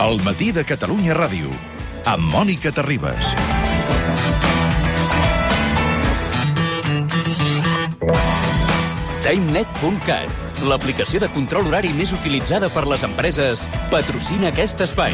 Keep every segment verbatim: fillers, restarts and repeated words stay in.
El matí de Catalunya Ràdio, amb Mònica Terribas. TimeNet punt cat, l'aplicació de control horari més utilitzada per les empreses, patrocina aquest espai.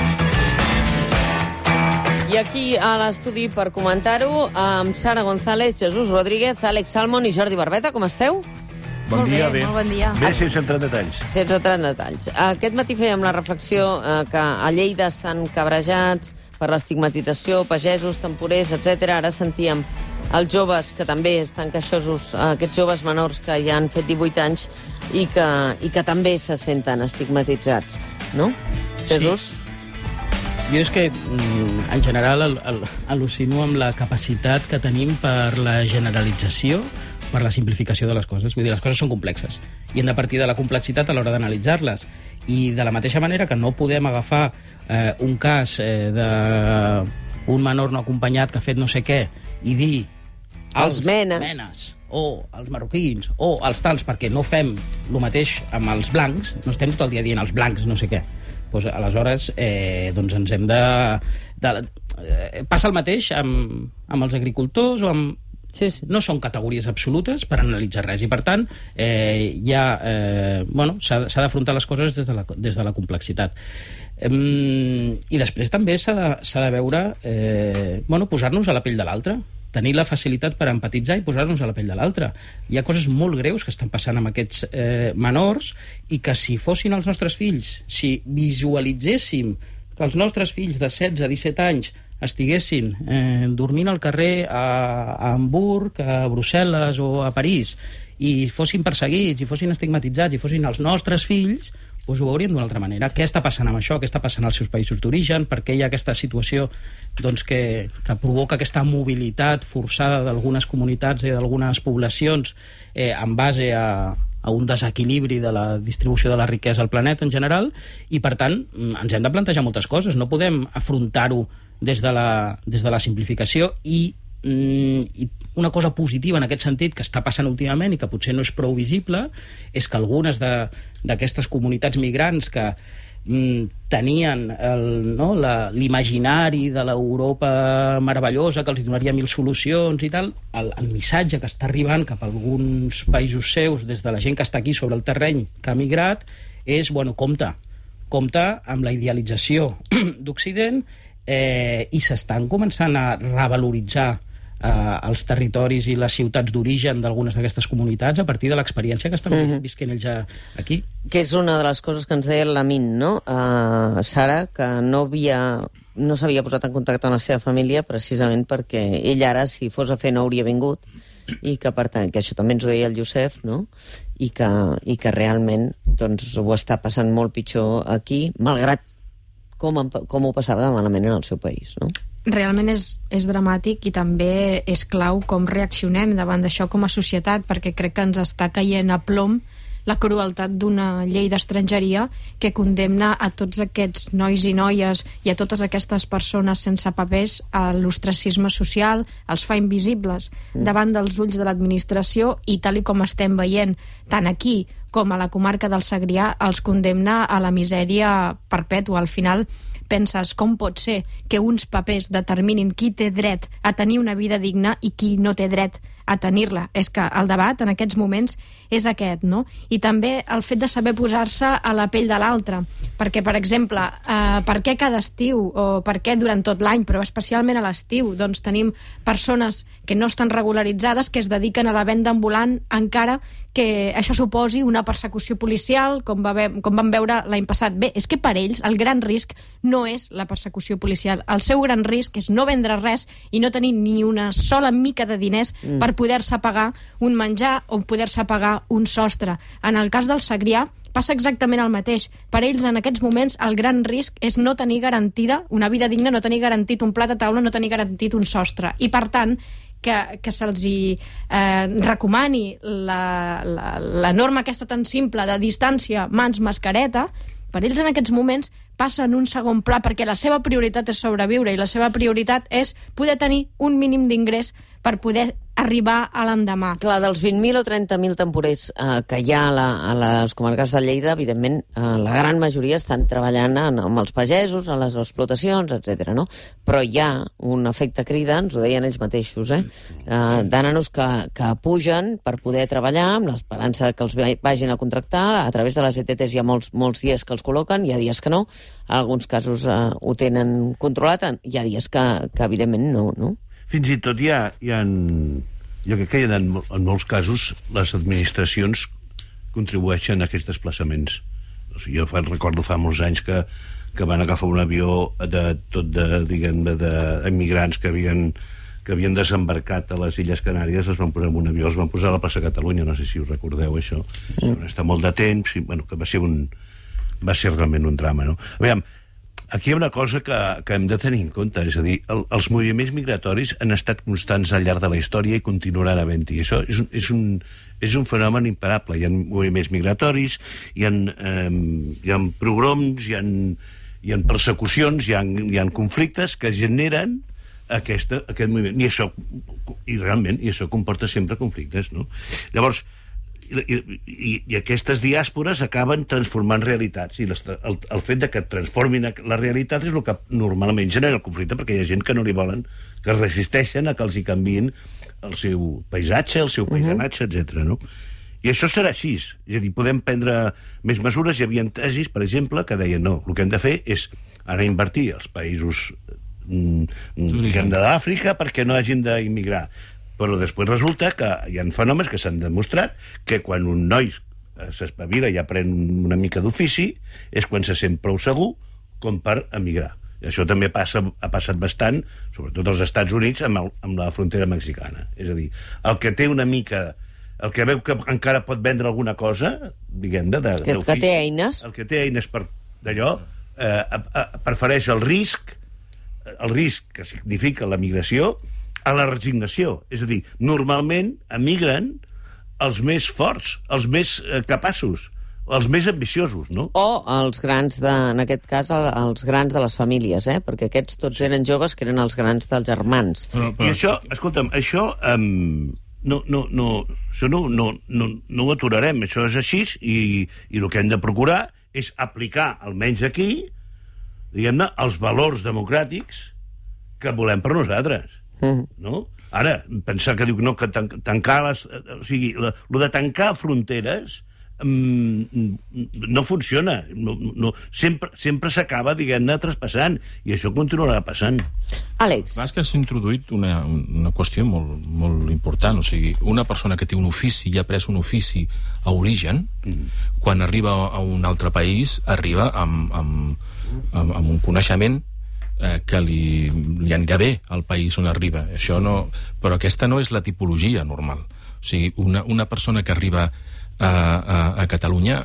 I aquí a l'estudi per comentar-ho, amb Sara González, Jesús Rodríguez, Àlex Salmon i Jordi Barbeta. Com esteu? Bon molt dia, bé, bé. molt bon dia. Bé, sense entrar en detalls. Sense entrar en detalls. Aquest matí fèiem la reflexió eh, que a Lleida estan cabrejats per l'estigmatització, pagesos, temporers, etcètera. Ara sentíem els joves, que també estan queixosos, aquests joves menors que ja han fet divuit anys i que, i que també se senten estigmatitzats, no? Jesús? Sí. Jo és que, en general, al, al, al·lucino amb la capacitat que tenim per la generalització, per la simplificació de les coses. Vull dir, les coses són complexes i hem de partir de la complexitat a l'hora d'analitzar-les. I de la mateixa manera que no podem agafar eh, un cas eh, d'un menor no acompanyat que ha fet no sé què i dir els, els menes. menes o els marroquins o els tals, perquè no fem el mateix amb els blancs, no estem tot el dia dient els blancs no sé què. Pues, aleshores, eh, doncs ens hem de... de eh, passa el mateix amb, amb els agricultors o amb... Sí, sí. No són categories absolutes per analitzar res i, per tant, eh, ja, eh, bueno, s'ha d'afrontar les coses des de la, des de la complexitat. Eh, I després també s'ha de, s'ha de veure, eh, bueno, posar-nos a la pell de l'altre, tenir la facilitat per empatitzar i posar-nos a la pell de l'altre. Hi ha coses molt greus que estan passant amb aquests eh, menors i que si fossin els nostres fills, si visualitzéssim que els nostres fills de setze a disset anys estiguessin eh, dormint al carrer a, a Hamburg, a Brussel·les o a París i fossin perseguits, i fossin estigmatitzats, i fossin els nostres fills, doncs ho veuríem d'una altra manera. Sí. Què està passant amb això? Què està passant als seus països d'origen? Per què hi ha aquesta situació doncs, que, que provoca aquesta mobilitat forçada d'algunes comunitats i d'algunes poblacions eh, en base a, a un desequilibri de la distribució de la riquesa al planeta en general? I, per tant, ens hem de plantejar moltes coses. No podem afrontar-ho des de la, des de la simplificació i, mm, i una cosa positiva en aquest sentit que està passant últimament i que potser no és prou visible és que algunes d'aquestes comunitats migrants que mm, tenien el, no, l'imaginari de l'Europa meravellosa que els donaria mil solucions i tal, el, el missatge que està arribant cap a alguns països seus des de la gent que està aquí sobre el terreny que ha migrat és, bueno, compte, compte amb la idealització d'Occident. Eh, i s'estan començant a revaloritzar eh, els territoris i les ciutats d'origen d'algunes d'aquestes comunitats a partir de l'experiència que estan mm-hmm. visquent ells aquí. Que és una de les coses que ens deia l'Amin, no? Uh, Sara, que no havia no s'havia posat en contacte amb la seva família precisament perquè ell ara, si fos a fer, no hauria vingut i que, per tant, que això també ens ho deia el Josep, no? I que, i que realment doncs, ho està passant molt pitjor aquí, malgrat Com, com ho passava malament en el seu país, no? Realment és, és dramàtic i també és clau com reaccionem davant d'això com a societat, perquè crec que ens està caient a plom la crueltat d'una llei d'estrangeria que condemna a tots aquests nois i noies i a totes aquestes persones sense papers a l'ostracisme social, els fa invisibles mm. davant dels ulls de l'administració i tal i com estem veient tant aquí com a la comarca del Segrià els condemna a la misèria perpètua. Al final penses com pot ser que uns papers determinin qui té dret a tenir una vida digna i qui no té dret a tenir-la. És que el debat en aquests moments és aquest, no? I també el fet de saber posar-se a la pell de l'altre. Perquè, per exemple, eh, per què cada estiu, o per què durant tot l'any, però especialment a l'estiu, doncs tenim persones que no estan regularitzades, que es dediquen a la venda ambulant, encara que això suposi una persecució policial, com, va ve com vam veure l'any passat. Bé, és que per ells el gran risc no és la persecució policial. El seu gran risc és no vendre res i no tenir ni una sola mica de diners mm. per poder-se pagar un menjar o poder-se pagar un sostre. En el cas del Segrià passa exactament el mateix. Per ells, en aquests moments, el gran risc és no tenir garantida una vida digna, no tenir garantit un plat a taula, no tenir garantit un sostre. I, per tant, que, que se'ls hi eh, recomani la, la, la norma aquesta tan simple de distància, mans, mascareta, per ells en aquests moments passa en un segon pla perquè la seva prioritat és sobreviure i la seva prioritat és poder tenir un mínim d'ingrés per poder arribar a l'endemà. Clar, dels vint mil o trenta mil temporers eh, que hi ha a, la, a les comarques de Lleida, evidentment, eh, la gran majoria estan treballant en, amb els pagesos, a les explotacions, etcètera. No? Però hi ha un efecte crida, ens ho deien ells mateixos, eh? eh de nanos que, que pugen per poder treballar, amb l'esperança que els vagin a contractar. A través de les E T Ts hi ha molts, molts dies que els col·loquen, hi ha dies que no, en alguns casos eh, ho tenen controlat, hi ha dies que, que evidentment no, no? Fins i tot hi ha, hi ha jo crec que hi ha, en, en molts casos les administracions contribueixen a aquests desplaçaments. O sigui, jo fa, recordo fa molts anys que, que van agafar un avió de tot de, diguem-ne, d'emigrants que havien, que havien desembarcat a les Illes Canàries, es van posar en un avió, els van posar a la plaça Catalunya, no sé si us recordeu això. Mm. Està molt de temps, i, bueno, que va ser un va ser realment un drama, no? Aviam, aquí hi ha una cosa que, que hem de tenir en compte, és a dir, el, els moviments migratoris han estat constants al llarg de la història i continuaran havent-hi. Això és un, és, un, és un fenomen imparable. Hi ha moviments migratoris, hi ha, eh, hi ha progroms, hi ha, hi ha persecucions, hi ha, hi ha conflictes que generen aquesta, aquest moviment. I això, i realment, i això comporta sempre conflictes, no? Llavors, I, i, i aquestes diàspores acaben transformant realitats i les, el, el fet de que transformin la realitat és el que normalment genera el conflicte, perquè hi ha gent que no li volen, que resisteixen a que els hi canviïn el seu paisatge, el seu paisatge, uh-huh. etcètera. No? I això serà així, és a dir, podem prendre més mesures. Hi havia tesis, per exemple, que deien no, el que hem de fer és anar a invertir als països mm, d'Àfrica perquè no hagin d'immigrar. Però després resulta que hi ha fenòmens que s'han demostrat que quan un noi s'espavila i aprèn una mica d'ofici és quan se sent prou segur com per emigrar. I això també passa, ha passat bastant, sobretot als Estats Units, amb, el, amb la frontera mexicana. És a dir, el que té una mica... El que veu que encara pot vendre alguna cosa, diguem-ne... De, que, que té eines. El que té eines per d'allò, eh, prefereix el risc, el risc que significa la migració, a la resignació. És a dir, normalment emigren els més forts, els més eh, capaços, els més ambiciosos, no? O els grans, de, en aquest cas, els grans de les famílies, eh? Perquè aquests tots eren joves que eren els grans dels germans. Però, però... I això, escolta'm, això... Um, no, no, no, això no, no, no, no ho aturarem, això és així, i, i el que hem de procurar és aplicar, almenys aquí, diguem-ne, els valors democràtics que volem per nosaltres. Mm. No? Ara, pensar que diu no, que tan, tancar les... O sigui, el de tancar fronteres mm, no funciona. No, no, sempre sempre s'acaba, diguem-ne, traspassant, i això continuarà passant. Àlex. Clar, és que s'ha introduït una, una qüestió molt, molt important. O sigui, una persona que té un ofici i ha pres un ofici a origen, mm. quan arriba a un altre país, arriba amb, amb, amb, amb un coneixement Eh, que li, li anirà bé al país on arriba. Això no, però aquesta no és la tipologia normal. O sigui, una, una persona que arriba a, a, a Catalunya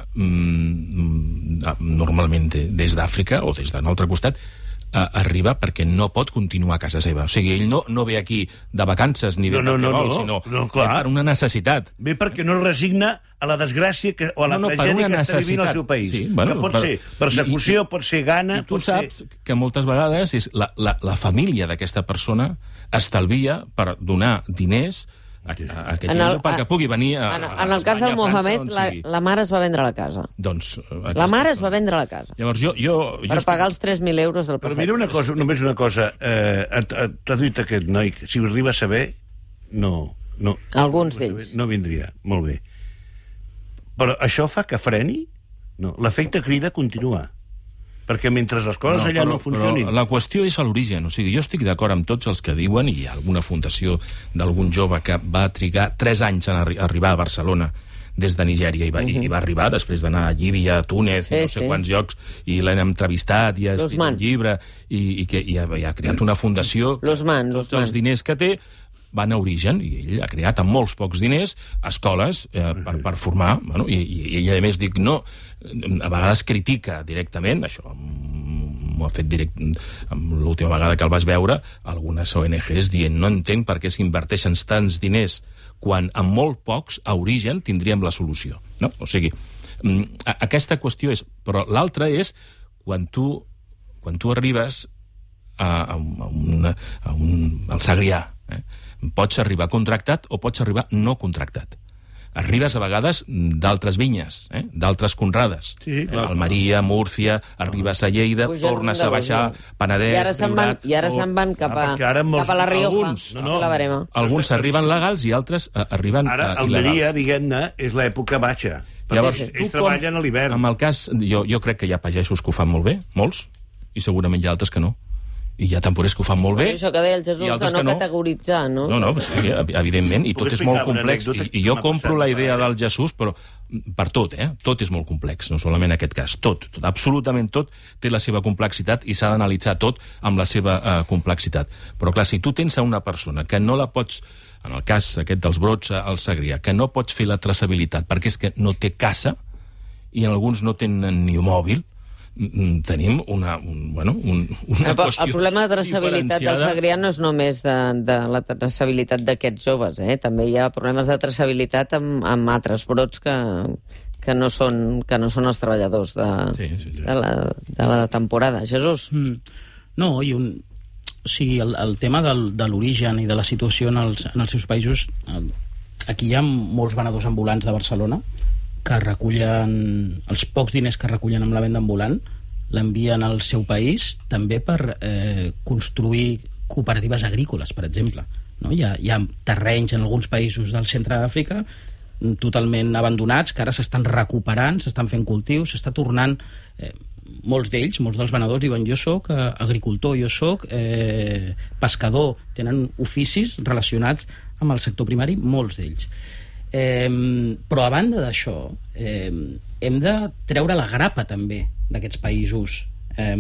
mm, normalment de, des d'Àfrica o des d'un altre costat a, arriba perquè no pot continuar a casa seva. O sigui, ell no, no ve aquí de vacances ni ve no, no, perquè no, vol, no, sinó no, clar. per una necessitat. Ve perquè no resigna a la desgràcia que, o a la no, no, tragèdia que necessitat. està vivint el seu país. Sí, bueno, que pot per, ser persecució, i, i, pot ser gana... I tu pot saps ser... que moltes vegades és la, la, la família d'aquesta persona estalvia per donar diners a, a aquest el, llibre perquè pugui venir a, en, a en el cas del Mohamed, la, la mare es va vendre la casa. Doncs, la mare es va vendre la casa. Llavors jo... jo, jo per estic... pagar els tres mil euros del Però passat. mira una cosa, només una cosa. Eh, T'ha dit aquest noi, si ho arriba a saber, no... no Alguns no, d'ells. No vindria, molt bé. Però això fa que freni? No, l'efecte crida continua. Perquè mentre les coses no, allà però, no funcionin... Però la qüestió és a l'origen. O sigui, jo estic d'acord amb tots els que diuen, i hi ha alguna fundació d'algun jove que va trigar tres anys a arri arribar a Barcelona des de Nigèria i va, uh-huh. i va arribar després d'anar a Llívia, a Túnez, sí, i no sé sí. quants llocs, i l'hem entrevistat i ha escrit un llibre i, i, que, i, ha, i ha creat una fundació L'Osman, tots els diners que té van a origen, i ell ha creat amb molts pocs diners escoles eh, per, per formar, bueno, i, i, i a més dic, no, a vegades critica directament, això m'ho ha fet direct, l'última vegada que el vas veure, algunes O N Ges dient, no entenc per què s'inverteixen tants diners quan amb molt pocs a origen tindríem la solució. No? O sigui, aquesta qüestió és... Però l'altra és quan tu, quan tu arribes a, a, una, a un, al Segrià, Eh? Pots arribar contractat o pots arribar no contractat. Arribes a vegades d'altres vinyes, eh? d'altres conrades. Sí, clar. Almeria, Múrcia, arribes a Lleida, Pugen tornes a baixar, Penedès, I ara se'n van, Priorat... i ara se'n van cap a, Ah, perquè ara molts- cap a la Rioja, alguns, a no, no. fer la barema. Alguns arriben legals i altres eh, arriben Ara, eh, Almeria, il·legals. diguem-ne, és l'època baixa. Llavors, Sí, sí. tu Ells com- treballen a l'hivern. En el cas, jo, jo crec que hi ha pagesos que ho fan molt bé, molts, i segurament hi ha altres que no. I hi ha temporers que ho fan molt bé. Bueno, això que deia el i Jesús, de altres no, que no. categoritzar, no? No, no, sí, evidentment, i Puc tot és explicar molt una complex. anècdota I, que I jo m'ha compro passat la fa idea anys? del Jesús, però per tot, eh? Tot és molt complex, no solament aquest cas. Tot, tot absolutament tot té la seva complexitat i s'ha d'analitzar tot amb la seva eh, complexitat. Però clar, si tu tens a una persona que no la pots, en el cas aquest dels brots al Segrià, que no pots fer la traçabilitat perquè és que no té casa i en alguns no tenen ni mòbil, tenim una, un, bueno, un, una El, qüestió el problema de traçabilitat del diferenciada. Segrià no és només de, de la traçabilitat d'aquests joves, eh? També hi ha problemes de traçabilitat amb, amb altres brots que, que, no són, que no són els treballadors de, Sí, sí, sí. de, la, de la temporada. Jesús? Mm. No, i un... O sigui, el, el tema del, de l'origen i de la situació en els, en els seus països, eh, aquí hi ha molts venedors ambulants de Barcelona que recullen els pocs diners que recullen amb la venda ambulant, l'envien al seu país també per eh, construir cooperatives agrícoles, per exemple. No? Hi ha, hi ha terrenys en alguns països del centre d'Àfrica totalment abandonats, que ara s'estan recuperant, s'estan fent cultius, s'està tornant... Eh, molts d'ells, molts dels venedors diuen jo sóc eh, agricultor, jo sóc eh, pescador, tenen oficis relacionats amb el sector primari, molts d'ells. Eh, però a banda d'això, eh, hem de treure la grapa també d'aquests països. Eh,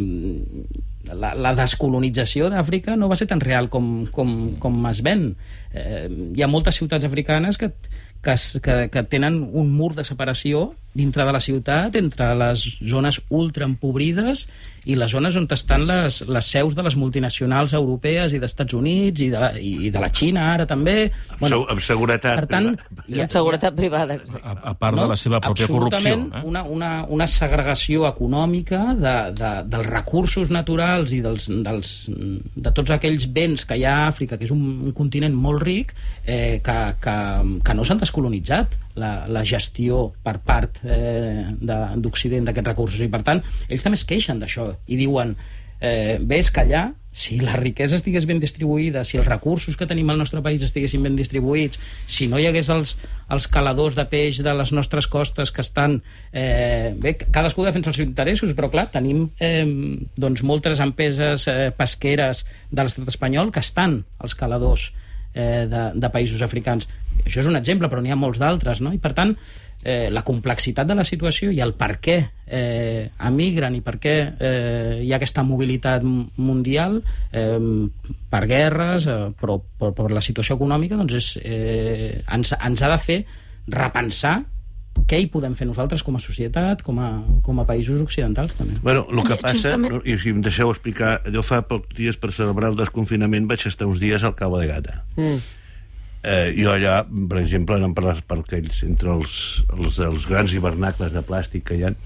la, la descolonització d'Àfrica no va ser tan real com, com, com es ven. Eh, hi ha moltes ciutats africanes que, que, que, que tenen un mur de separació dintre de la ciutat entre les zones ultraempobrides i les zones on estan les, les seus de les multinacionals europees i d'Estats Units i de la, i de la Xina ara també. Amb, bueno, amb seguretat per tant, privada. I amb seguretat privada. A, a part no? de la seva pròpia corrupció. Eh? Una, una, una segregació econòmica de, de, dels recursos naturals i dels, dels, de tots aquells béns que hi ha a Àfrica, que és un, un continent molt ric, eh, que, que, que no s'han descolonitzat la, la gestió per part eh, d'Occident d'aquests recursos. I per tant, ells també es queixen d'això i diuen eh, bé, és que allà, si la riquesa estigués ben distribuïda, si els recursos que tenim al nostre país estiguessin ben distribuïts, si no hi hagués els, els caladors de peix de les nostres costes que estan... Eh, bé, cadascú defensa els seus interessos, però clar, tenim eh, doncs moltes empreses eh, pesqueres de l'estat espanyol que estan als caladors eh, de, de països africans. Això és un exemple, però n'hi ha molts d'altres, no? I per tant, eh, la complexitat de la situació i el per què eh, emigren i per què eh, hi ha aquesta mobilitat mundial eh, per guerres, eh, però, però per la situació econòmica, doncs és, eh, ens, ens ha de fer repensar què hi podem fer nosaltres com a societat, com a, com a països occidentals també. Bueno, el que passa, Justament... i si em deixeu explicar, jo fa pocs dies per celebrar el desconfinament vaig estar uns dies al Cabo de Gata. Mm. Eh, jo allà, per exemple, anant per, les, per aquells, entre els, els, els grans hivernacles de plàstic que hi ha,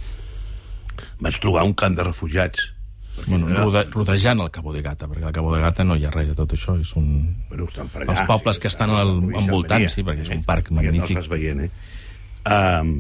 vaig trobar un camp de refugiats. Bueno, rode, rodejant el Cabo de Gata, perquè al Cabo de Gata no hi ha res de tot això, és un... Bueno, estan per allà, els pobles que estan al, envoltant, sí, perquè és un parc magnífic. Ja no veient, eh? Um,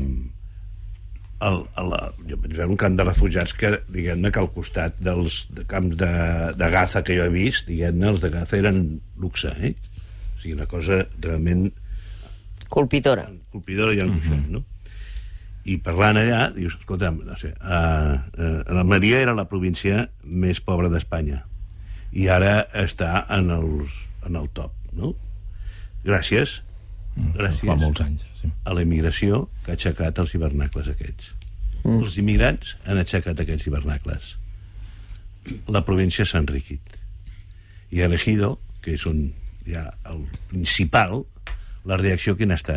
el, el, jo vaig veure un camp de refugiats que, diguem-ne, que al costat dels de camps de, de Gaza que jo he vist, diguem-ne, els de Gaza eren luxe, eh? O sigui, una cosa realment Colpidora. colpidora i angoixant, mm -hmm. no? I parlant allà, dius, escolta'm, no sé, uh, uh, l'Almeria era la província més pobra d'Espanya i ara està en, els, en el top, no? Gràcies, mm, gràcies fa molts anys, sí. a la immigració que ha aixecat els hivernacles aquests. Mm. Els immigrants han aixecat aquests hivernacles. La província s'ha enriquit. I a l'Ejido, que és un ja el principal, la reacció quina ha estat?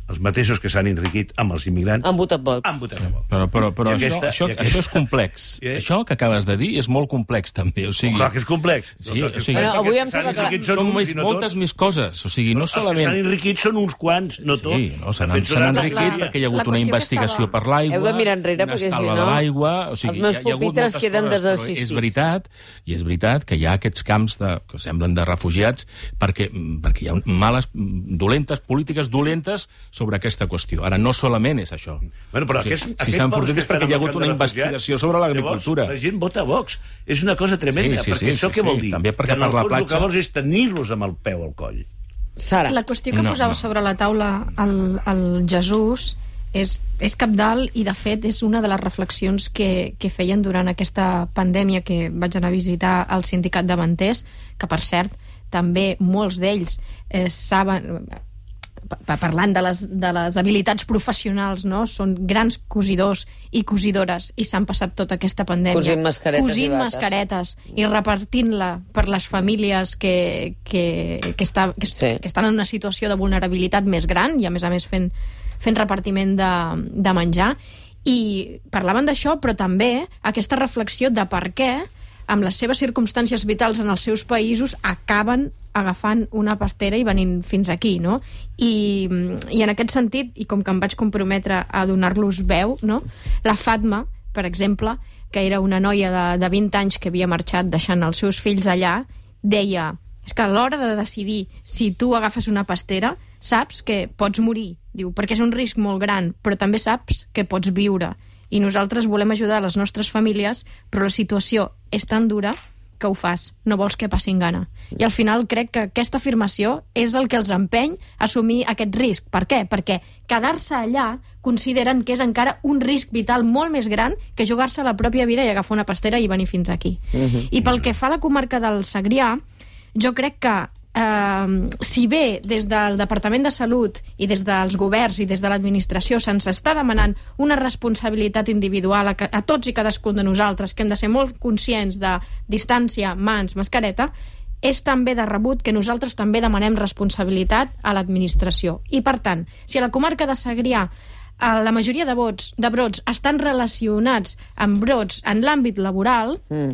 els mateixos que s'han enriquit amb els immigrants... Han votat Vox. Han votat a Vox. Però, però, però I això, aquesta- això, i aquesta- això és complex. Eh? Això que acabes de dir és molt complex, també. O sigui, Clar que és complex. Sí, Clar que és o sigui- complex, Bueno, avui perquè em sembla s'han que- enriquit són uns més, i no moltes tots. més coses. O sigui, no Els que solament... s'han enriquit són uns quants, no tots. Sí, no, se De n'han fet, se són n'han una enriquit majoria. perquè hi ha La hagut una qüestió que investigació estava- per l'aigua, Heu de mirar enrere, una perquè si estalva no, de l'aigua... O sigui, els meus hi ha, hi ha hagut pupitres moltes queden coses, però desassistits. és veritat, i és veritat que hi ha aquests camps de, que semblen de refugiats perquè, perquè hi ha males, dolentes, polítiques dolentes sobre aquesta qüestió. Ara, no solament és això. Bueno, però o sigui, aquests, si aquests s'han pobles fotut que és perquè estan hi ha en el hagut camp una de investigació refugiats, sobre l'agricultura. Llavors, la gent vota Vox. És una cosa tremenda, Sí, sí, perquè sí, això sí, què vol sí. dir? També perquè que en el per la fons el platja- que vols és tenir-los amb el peu al coll. Sara. La qüestió que No, posava no. sobre la taula el, el Jesús és, és cabdal i, de fet, és una de les reflexions que, que feien durant aquesta pandèmia que vaig anar a visitar al sindicat de manters, que, per cert, també molts d'ells eh, saben... parlant de les, de les habilitats professionals, no? Són grans cosidors i cosidores i s'han passat tota aquesta pandèmia Cosint mascaretes cosint i bates. mascaretes i repartint-la per les famílies que, que, que, està, que, Sí. que estan en una situació de vulnerabilitat més gran i, a més a més, fent, fent repartiment de, de menjar. I parlaven d'això, però també aquesta reflexió de per què amb les seves circumstàncies vitals en els seus països acaben agafant una pastera i venint fins aquí, no? I, i en aquest sentit, i com que em vaig comprometre a donar-los veu, no? La Fatma, per exemple, que era una noia de, de vint anys que havia marxat deixant els seus fills allà, deia, és que a l'hora de decidir si tu agafes una pastera, saps que pots morir, diu, perquè és un risc molt gran, però també saps que pots viure. I nosaltres volem ajudar les nostres famílies, però la situació és tan dura que ho fas, no vols que passin gana. I al final crec que aquesta afirmació és el que els empeny a assumir aquest risc. Per què? Perquè quedar-se allà consideren que és encara un risc vital molt més gran que jugar-se la pròpia vida i agafar una pastera i venir fins aquí. Uh-huh. I pel que fa a la comarca del Segrià, jo crec que Uh, si bé des del Departament de Salut i des dels governs i des de l'administració se'ns està demanant una responsabilitat individual a, a tots i cadascun de nosaltres, que hem de ser molt conscients de distància, mans, mascareta, és també de rebut que nosaltres també demanem responsabilitat a l'administració. I, per tant, si a la comarca de Segrià la majoria de vots de brots estan relacionats amb brots en l'àmbit laboral, mm.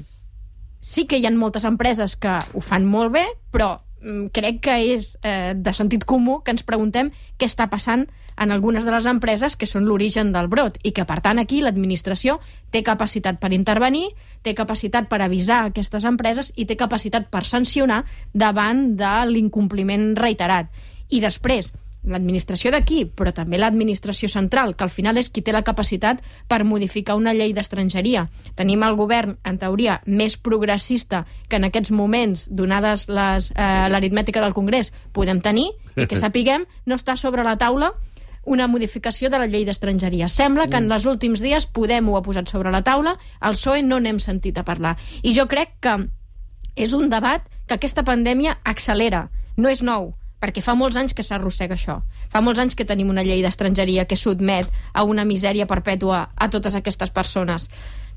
sí que hi ha moltes empreses que ho fan molt bé, però crec que és eh, de sentit comú que ens preguntem què està passant en algunes de les empreses que són l'origen del brot i que, per tant, aquí l'administració té capacitat per intervenir, té capacitat per avisar aquestes empreses i té capacitat per sancionar davant de l'incompliment reiterat. I després, l'administració d'aquí, però també l'administració central, que al final és qui té la capacitat per modificar una llei d'estrangeria. Tenim el govern, en teoria, més progressista que en aquests moments, donades les, eh, l'aritmètica del Congrés, podem tenir, i que sapiguem, no està sobre la taula una modificació de la llei d'estrangeria. Sembla que en els últims dies Podem ho ha posat sobre la taula, el P S O E no n'hem sentit a parlar. I jo crec que és un debat que aquesta pandèmia accelera, no és nou, perquè fa molts anys que s'arrossega això. Fa molts anys que tenim una llei d'estrangeria que sotmet a una misèria perpètua a totes aquestes persones.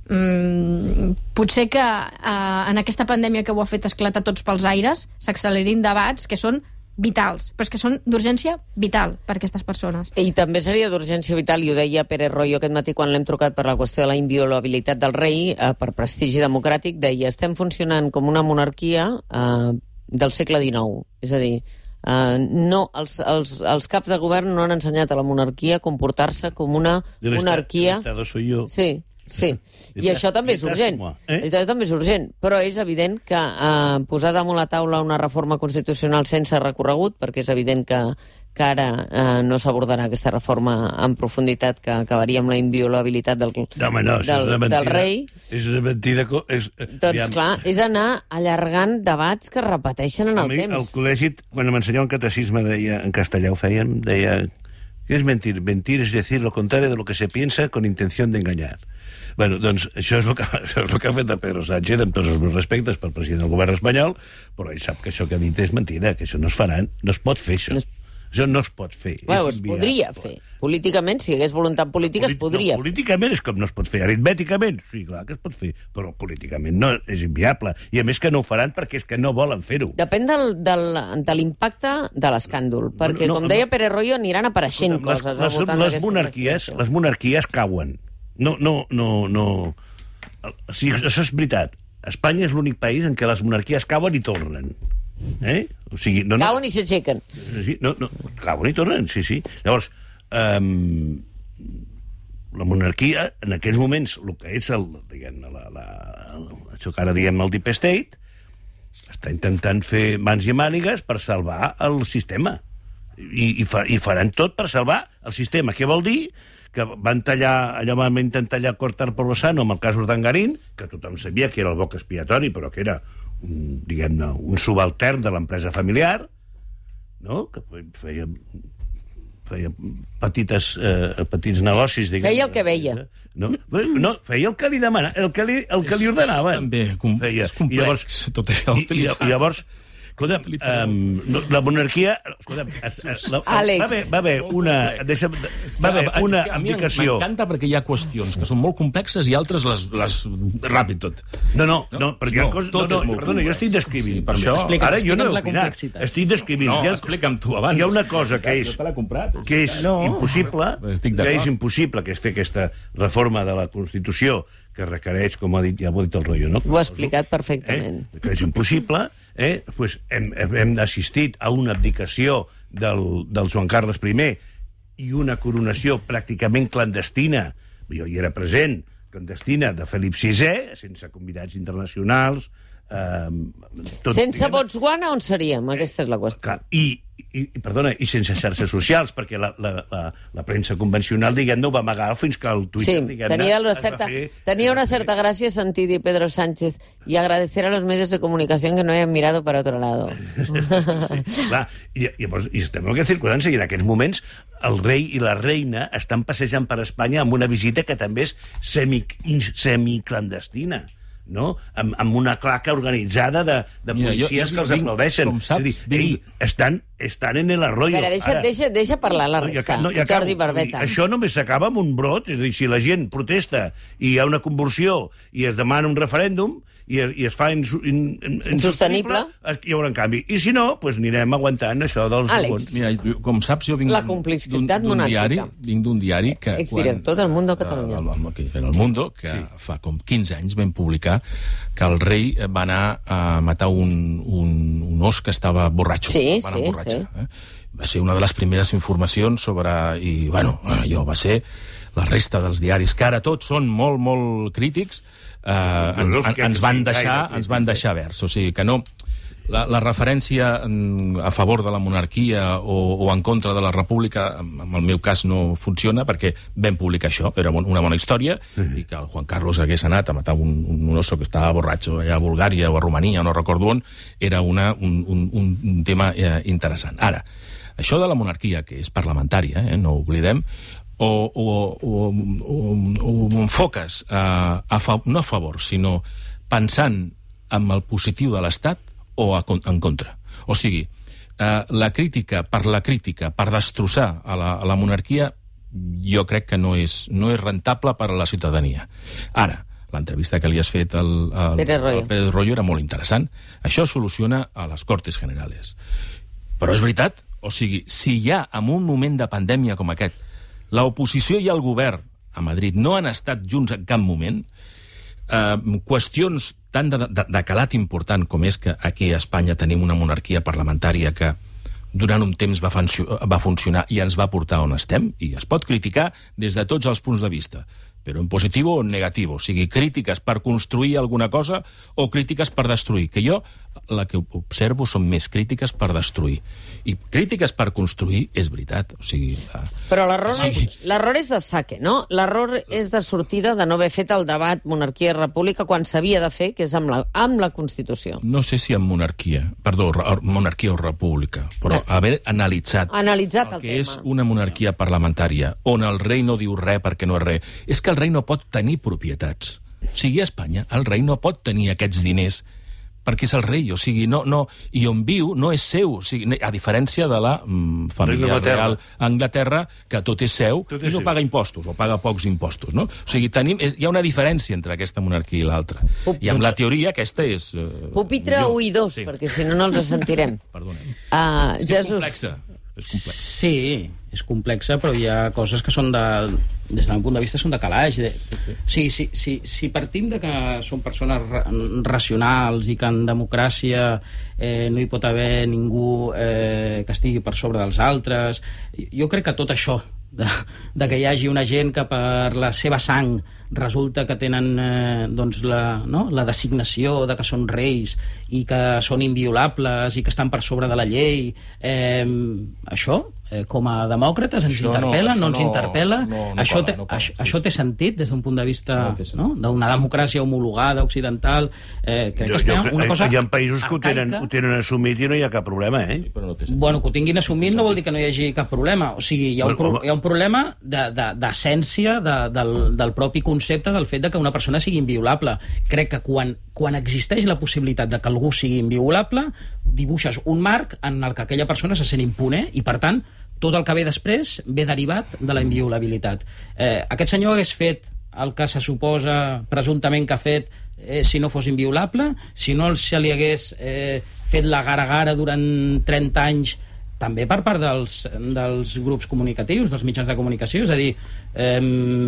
Mm, potser que eh, en aquesta pandèmia que ho ha fet esclatar tots pels aires s'accelerin debats que són vitals, però és que són d'urgència vital per a aquestes persones. I també seria d'urgència vital, i ho deia Pérez Royo aquest matí quan l'hem trucat per la qüestió de la inviolabilitat del rei, eh, per prestigi democràtic, deia, estem funcionant com una monarquia eh, del segle dinou. És a dir, Uh, no, els, els, els caps de govern no han ensenyat a la monarquia a comportar-se com una monarquia... L'estado soy yo. Sí, sí. I això també és urgent. Eh? Això també és urgent, però és evident que uh, posar damunt la taula una reforma constitucional sense recorregut, perquè és evident que, que ara eh, no s'abordarà aquesta reforma en profunditat, que acabaria amb la inviolabilitat del, no, home, no, del, és del rei. És una mentida... És, doncs, aviam. clar, és anar allargant debats que es repeteixen en el mi, temps. Al col·legi, quan m'ensenyaven catecisme, deia, en castellà ho feien, deia... ¿Qué es mentir? Mentir es decir lo contrario de lo que se piensa con intención de engañar. Bueno, doncs això és el que, això és el que ha fet de Pedro Sánchez, amb tots els meus respectes pel president del govern espanyol, però ell sap que això que ha dit és mentida, que això no es farà, no es pot fer això. No es... Això no es pot fer. Bueno, és es inviable. podria fer. Políticament, si hi hagués voluntat política, es Polític- podria. No, políticament és com no es pot fer. Aritmèticament, sí, clar que es pot fer. Però políticament no, és inviable. I a més que no ho faran perquè és que no volen fer-ho. Depèn del, del, de l'impacte de l'escàndol, perquè, no, com no. deia Pere Royo, aniran apareixent les, coses al les, voltant les d'aquesta monarquies, investigació. les monarquies cauen. No, no, no, no... O sigui, això és veritat. Espanya és l'únic país en què les monarquies cauen i tornen. Eh? O sigui, no, no, Cauen i s'aixequen. Sí, no, no, cauen i tornen, sí, sí. Llavors, um, la monarquia, en aquells moments, el que és el, diguem, la, la, això que ara diem el deep state, està intentant fer mans i mànigues per salvar el sistema. I, i, fa, i faran tot per salvar el sistema. Què vol dir? Que van tallar, allò van intentar tallar cortar por lo sano amb el cas Urdangarín, que tothom sabia que era el boc expiatori, però que era un, diguem-ne, un subaltern de l'empresa familiar, no? Que feia, feia petites, eh, petits negocis, diguem. Feia el que veia. No, no, feia el que li demana, el que li, el que li ordenaven. També com, Feia. és complex, I llavors, tot això. I, i, i llavors, escolta, um, la monarquia... Escolta, es, es, la, Àlex. va haver, va haver una... Deixa, va haver una a mi abdicació... m'encanta perquè hi ha qüestions que són molt complexes i altres les... les ràpid tot. No, no, no, però hi ha No, coses... tot No, és no, molt perdona, jo complex. estic descrivint. Sí, per això- Explica'ns, Ara jo no he explica'ns la opinat. complexitat. Estic descrivint. No, Hi ha- explica'm tu abans. Hi ha una cosa que és... Jo te l'he comprat. que és No. impossible, Estic que d'acord. és impossible, que és fer aquesta reforma de la Constitució que requereix, com ha dit, ja ho ha dit el Royo, no? Ho ha explicat perfectament. Eh? Que és impossible, eh? Pues hem, hem assistit a una abdicació del, del Joan Carles I i una coronació pràcticament clandestina, jo hi era present, clandestina, de Felip sisè, sense convidats internacionals... Eh, tot, Sense diguem, Botswana, on seríem? Aquesta és la qüestió. Clar, i, i, i, perdona, i sense xarxes socials, perquè la, la, la, la premsa convencional, diguem-ne, ho va amagar fins que el Twitter, Sí, diguem-ne... tenía, una es va cierta, fer- tenía una es va fer- cierta gracia sentir de Pedro Sánchez y agradecer a los medios de comunicación que no hayan mirado para otro lado. Sí, clar, i, i, llavors, i estem en aquesta circumstància, i en aquests moments el rei i la reina estan passejant per Espanya amb una visita que també és semi, semiclandestina, no? Amb, amb una claca organitzada de, de Mira, jo- policies jo que els vinc, aplaudeixen. com saps, És dir, vinc- ei, estan, estan en el arroyo. Espera, deixa, Ara, deixa, deixa parlar la no, ja resta, ca- no, ja acabo. Jordi Barbeta. Això només s'acaba amb un brot, és a dir, si la gent protesta i hi ha una convulsió i es demana un referèndum i, i es fa insu, in, in, Insostenible, es- hi haurà un canvi. I si no, doncs anirem aguantant això dels Àlex. segons. Mira, jo- com saps, jo vinc La d'un- complicitat d'un- d'un diari, monàrquica. vinc d'un diari que... Exdirector del Mundo a Catalunya. El, el, el, el Mundo, que sí. fa com quinze anys vam publicar que el rei va anar a matar un, un, un os que estava borratxo. Sí, el van sí, emborratxar, sí. Eh? Va ser una de les primeres informacions sobre... I, bueno, allò va ser la resta dels diaris, que ara tots són molt, molt crítics, eh, en, no, no, en, ens van sí, deixar, gaire ens van deixar verds. O sigui que no... La, la referència mm, a favor de la monarquia o, o en contra de la república, en en el meu cas no funciona, perquè vam publicar això, era bon- una bona història, i que el Juan Carlos hagués anat a matar un, un oso que estava borratxo allà a Bulgària o a Romania, no recordo on, era una, un, un, un tema eh, interessant. Ara, això de la monarquia, que és parlamentària, eh, no ho oblidem, o, o, o, o, o enfoques a, a fa, no a favor, sinó pensant en el positiu de l'Estat o a, en contra. O sigui, eh, la crítica per la crítica, per destrossar a la, a la monarquia, jo crec que no és, no és rentable per a la ciutadania. Ara, l'entrevista que li has fet al, al, Pérez Royo. al Pérez Royo era molt interessant. Això es soluciona a les Cortes Generales. Però és veritat, o sigui, si hi ha, en un moment de pandèmia com aquest, l'oposició i el govern a Madrid no han estat junts en cap moment, eh, qüestions tan de, de, de calat important com és que aquí a Espanya tenim una monarquia parlamentària que durant un temps va, va funcionar i ens va portar on estem, i es pot criticar des de tots els punts de vista, però en positiu o en negatiu, o sigui, crítiques per construir alguna cosa o crítiques per destruir, que jo la que observo són més crítiques per destruir. I crítiques per construir és veritat, o sigui... La... Però l'error és, l'error és de saque, no? L'error és de sortida de no haver fet el debat monarquia i república quan s'havia de fer, que és amb la, amb la Constitució. No sé si amb monarquia, perdó, monarquia o república, però haver analitzat, Analitzat el el que tema. és una monarquia parlamentària, on el rei no diu res perquè no és res. És que el rei no pot tenir propietats. O sigui, a Espanya, el rei no pot tenir aquests diners perquè és el rei, o sigui, no, no, i on viu no és seu, o sigui, a diferència de la mm, família real a Anglaterra, que tot és seu tot és i no seu. Paga impostos, o paga pocs impostos, no? O sigui, tenim, hi ha una diferència entre aquesta monarquia i l'altra. I amb la teoria aquesta és... Eh, Pupitre un i dos, sí. Perquè si no, no els sentirem. Perdoneu. Uh, és, és complexa. És complexa. Sí, és complexa, però hi ha coses que són de... des del meu punt de vista són de calaix. De... Sí, sí, sí, sí, si partim de que són persones ra racionals i que en democràcia eh, no hi pot haver ningú eh, que estigui per sobre dels altres, jo crec que tot això de, de que hi hagi una gent que per la seva sang resulta que tenen eh, doncs la, no? la designació de que són reis i que són inviolables i que estan per sobre de la llei, eh, això eh, com a demòcrates ens això interpel·la, no, no ens no, interpel·la, no, no això, té, no això, això té sentit des d'un punt de vista no no? d'una democràcia homologada occidental, eh, crec jo, que jo, una cosa hi ha països que ho tenen, ho tenen assumit i no hi ha cap problema, eh? Sí, però no té bueno, que ho tinguin assumit no vol dir que no hi hagi cap problema, o sigui, hi ha un, pro, hi ha un problema d'essència de, de, del, del propi concepte del fet de que una persona sigui inviolable. Crec que quan, quan existeix la possibilitat de que algú sigui inviolable, dibuixes un marc en el que aquella persona se sent impune i, per tant, tot el que ve després ve derivat de la inviolabilitat. Eh, aquest senyor hagués fet el que se suposa presumptament que ha fet eh, si no fos inviolable, si no se li hagués eh, fet la gara-gara durant trenta anys també per part dels, dels grups comunicatius, dels mitjans de comunicació, és a dir, eh,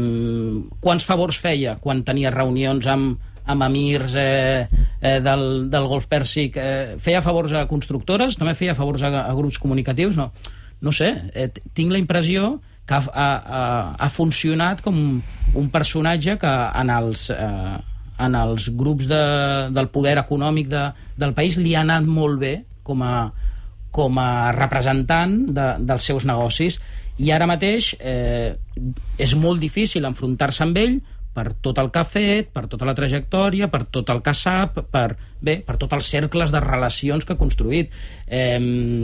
quants favors feia quan tenia reunions amb, amb emirs eh, eh, del, del Golf Pèrsic, eh, feia favors a constructores, també feia favors a, a grups comunicatius, no, no sé, eh, tinc la impressió que ha, ha, ha funcionat com un personatge que en els, eh, en els grups de, del poder econòmic de, del país li ha anat molt bé com a com a representant de, dels seus negocis, i ara mateix eh, és molt difícil enfrontar-se amb ell per tot el que ha fet, per tota la trajectòria, per tot el que sap, per, bé, per tots els cercles de relacions que ha construït. Eh,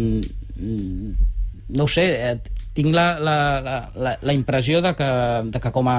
no ho sé, eh, tinc la, la, la, la impressió de que, de que com a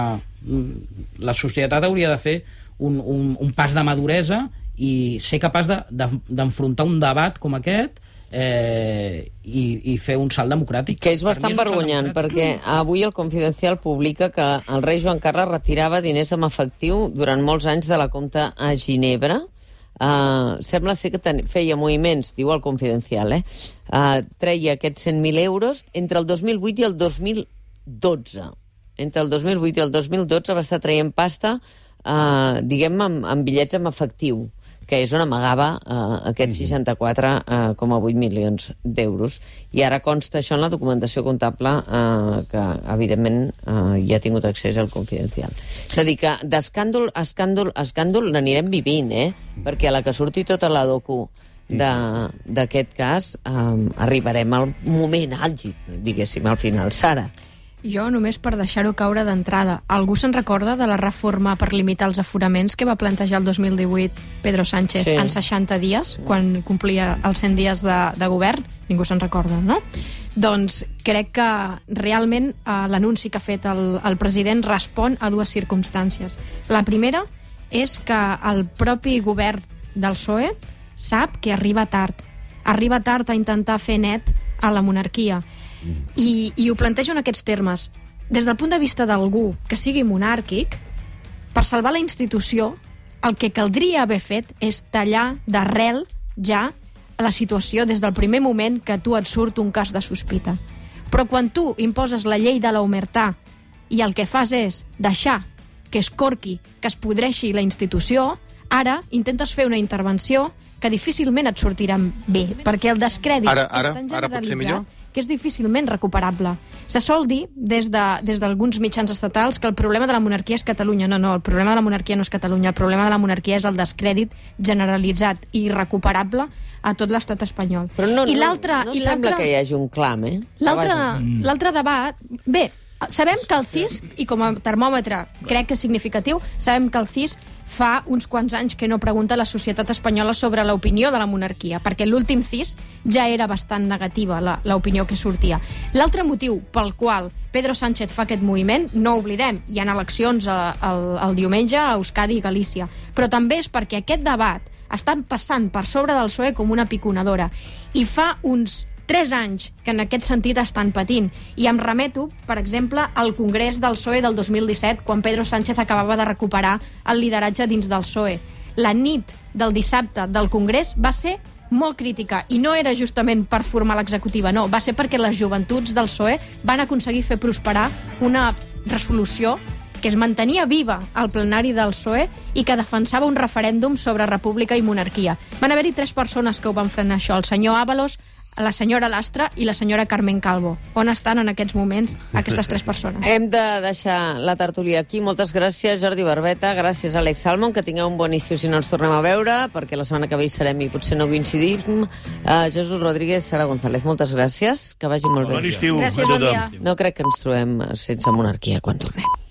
la societat hauria de fer un, un, un pas de maduresa i ser capaç de, de, d'enfrontar un debat com aquest Eh, i, i fer un salt democràtic. Que és bastant per vergonyant, perquè avui el Confidencial publica que el rei Joan Carles retirava diners en efectiu durant molts anys de la compta a Ginebra. Uh, sembla ser que ten, feia moviments, diu el Confidencial, eh? Uh, treia aquests cent mil euros entre el dos mil vuit i el dos mil dotze. Entre el dos mil vuit i el dos mil dotze va estar traient pasta, uh, diguem, amb, amb bitllets en efectiu, que és on amagava uh, aquests seixanta-quatre coma vuit milions d'euros. I ara consta això en la documentació comptable uh, que, evidentment, uh, hi ha tingut accés al Confidencial. És a dir, que d'escàndol a escàndol a escàndol n'anirem vivint, eh? Perquè a la que surti tota la docu d'aquest cas um, arribarem al moment àlgid, diguéssim, al final. Sara? Jo, només per deixar-ho caure d'entrada, algú se'n recorda de la reforma per limitar els aforaments que va plantejar el dos mil divuit Pedro Sánchez sí. en seixanta dies, quan complia els cent dies de, de govern? Ningú se'n recorda, no? Doncs crec que realment eh, l'anunci que ha fet el, el president respon a dues circumstàncies. La primera és que el propi govern del P S O E sap que arriba tard. Arriba tard a intentar fer net a la monarquia. I, i ho plantejo en aquests termes. Des del punt de vista d'algú que sigui monàrquic, per salvar la institució, el que caldria haver fet és tallar d'arrel ja la situació des del primer moment que a tu et surt un cas de sospita. Però quan tu imposes la llei de l'omertà i el que fas és deixar que es corqui, que es podreixi la institució, ara intentes fer una intervenció que difícilment et sortirà bé, perquè el descrèdit ara, ara, és tan ara pot ser millor? que és difícilment recuperable. Se sol dir, des de, des d'alguns mitjans estatals, que el problema de la monarquia és Catalunya. No, no, el problema de la monarquia no és Catalunya. El problema de la monarquia és el descrèdit generalitzat i irrecuperable a tot l'estat espanyol. Però no, I no, no i sembla que hi hagi un clam, eh? L'altre debat... Bé, sabem que el C I S, i com a termòmetre crec que és significatiu, sabem que el C I S fa uns quants anys que no pregunta a la societat espanyola sobre l'opinió de la monarquia, perquè l'últim C I S ja era bastant negativa l'opinió que sortia. L'altre motiu pel qual Pedro Sánchez fa aquest moviment, no oblidem, hi ha eleccions el, el diumenge a Euskadi i Galícia, però també és perquè aquest debat estan passant per sobre del P S O E com una piconadora. I fa uns tres anys que en aquest sentit estan patint. I em remeto, per exemple, al Congrés del P S O E del dos mil disset, quan Pedro Sánchez acabava de recuperar el lideratge dins del P S O E. La nit del dissabte del Congrés va ser molt crítica, i no era justament per formar l'executiva, no, va ser perquè les joventuts del P S O E van aconseguir fer prosperar una resolució que es mantenia viva al plenari del P S O E i que defensava un referèndum sobre república i monarquia. Van haver-hi tres persones que ho van frenar això, el senyor Ábalos, la senyora Lastra i la senyora Carmen Calvo. On estan en aquests moments aquestes tres persones? Hem de deixar la tertúlia aquí. Moltes gràcies, Jordi Barbeta. Gràcies, Àlex Salmon. Que tingueu un bon estiu si no ens tornem a veure, perquè la setmana que ve hi serem i potser no coincidim. Uh, Jesús Rodríguez, Sara González, moltes gràcies. Que vagi molt bé. Bon estiu. Gràcies, bon dia. No crec que ens trobem sense monarquia quan tornem.